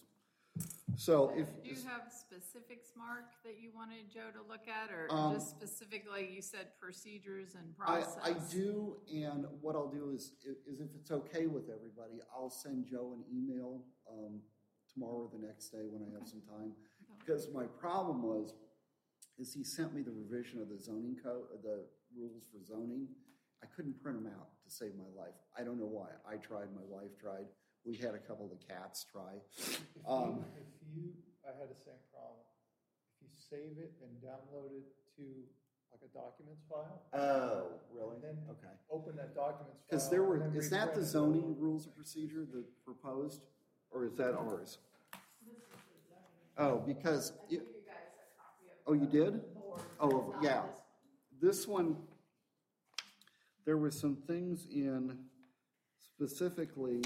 So if. Do you have specifics, Mark, that you wanted Joe to look at, or Um, just specifically, you said procedures and I, process? I do, and what I'll do is, is if it's okay with everybody, I'll send Joe an email um, tomorrow or the next day when I have some time. Because my problem was, is he sent me the revision of the zoning code, the rules for zoning. I couldn't print them out to save my life. I don't know why. I tried, my wife tried. We had a couple of the cats try. If Um, you, if you, I had the same problem. If you save it and download it to like a documents file, Oh, really? and then Okay. open that documents file. Because there were, and then is that the reprint it. zoning rules of procedure, the proposed, or is that ours? Oh, because, it- oh, you did? Oh, yeah. This one, there were some things in specifically,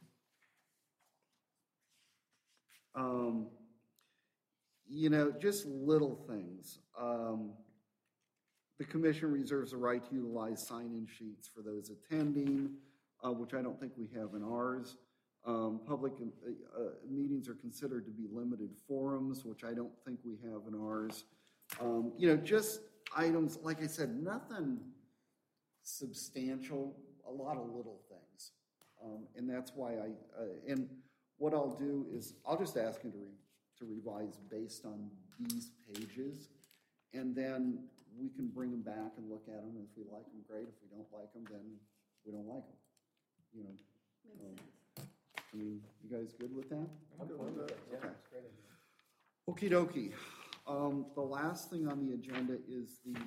um, you know, just little things. Um, The commission reserves the right to utilize sign-in sheets for those attending, uh, which I don't think we have in ours. Um, Public uh, uh, meetings are considered to be limited forums, which I don't think we have in ours. Um, You know, just items, like I said, nothing substantial, a lot of little things. Um, And that's why I, uh, and what I'll do is, I'll just ask him to re- to revise based on these pages. And then we can bring them back and look at them. If we like them, great. If we don't like them, then we don't like them. You know, Makes um, sense. I mean, you guys good with that? I'm good with that. Yeah, Okay. it's a great idea. Okey dokey. Um, the last thing on the agenda is the,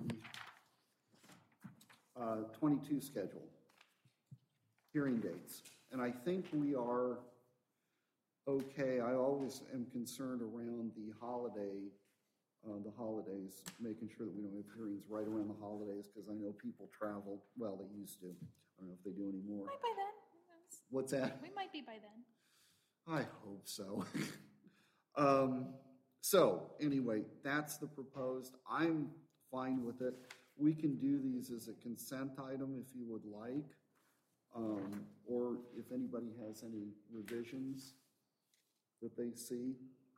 uh, twenty-two schedule. Hearing dates. And I think we are okay. I always am concerned around the holiday, uh, the holidays, making sure that we don't have hearings right around the holidays, because I know people travel, well, they used to. I don't know if they do anymore. Might by then. What's that? We might be by then. I hope so. um, so, anyway, that's the proposed. I'm fine with it. We can do these as a consent item if you would like, um, or if anybody has any revisions that they see.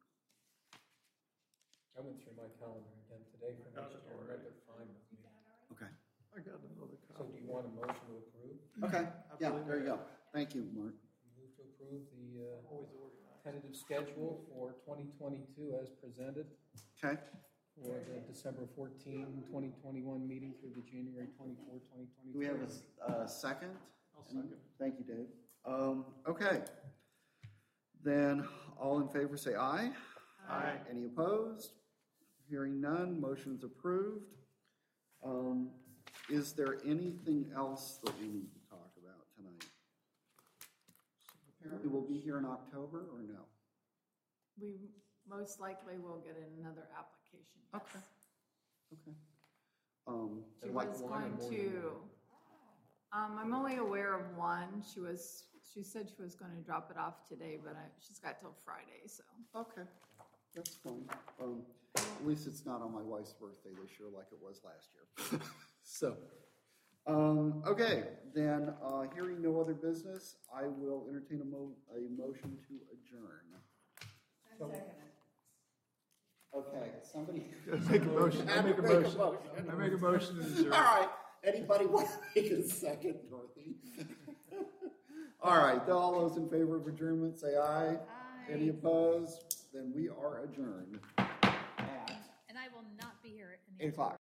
I went through my calendar again today for Got next it year, and already. they're fine with me. Okay. I got another So do copy. you want a motion to approve? Okay. I Yeah, believe there you it. go. Thank you, Mark. Move to approve the uh, Always organized. tentative schedule for twenty twenty-two as presented Okay. for the December fourteenth, twenty twenty-one meeting through the January twenty-fourth, twenty twenty-two. Do we have a s- uh, second? I'll second it. Thank you, Dave. Um, okay. Then, all in favor say aye. Aye. Any opposed? Hearing none, motion's approved. Um, is there anything else that we need to talk about tonight? Apparently we'll be here in October, or no? We most likely will get another application. yes. Okay. Okay. Um, She And like was one or going more than to, one? um, I'm only aware of one. She was, she said she was going to drop it off today, but I, she's got till Friday, so. okay, that's fine. Um, at least it's not on my wife's birthday this year like it was last year. So, Um, okay, then, uh, hearing no other business, I will entertain a mo, a motion to adjourn. Okay, somebody. Make a motion, I make a motion. I make a motion to adjourn. All right, anybody want to make a second, Dorothy? All right, all those in favor of adjournment, say aye. Aye. Any opposed? Then we are adjourned. And I will not be here at any. Eight o'clock.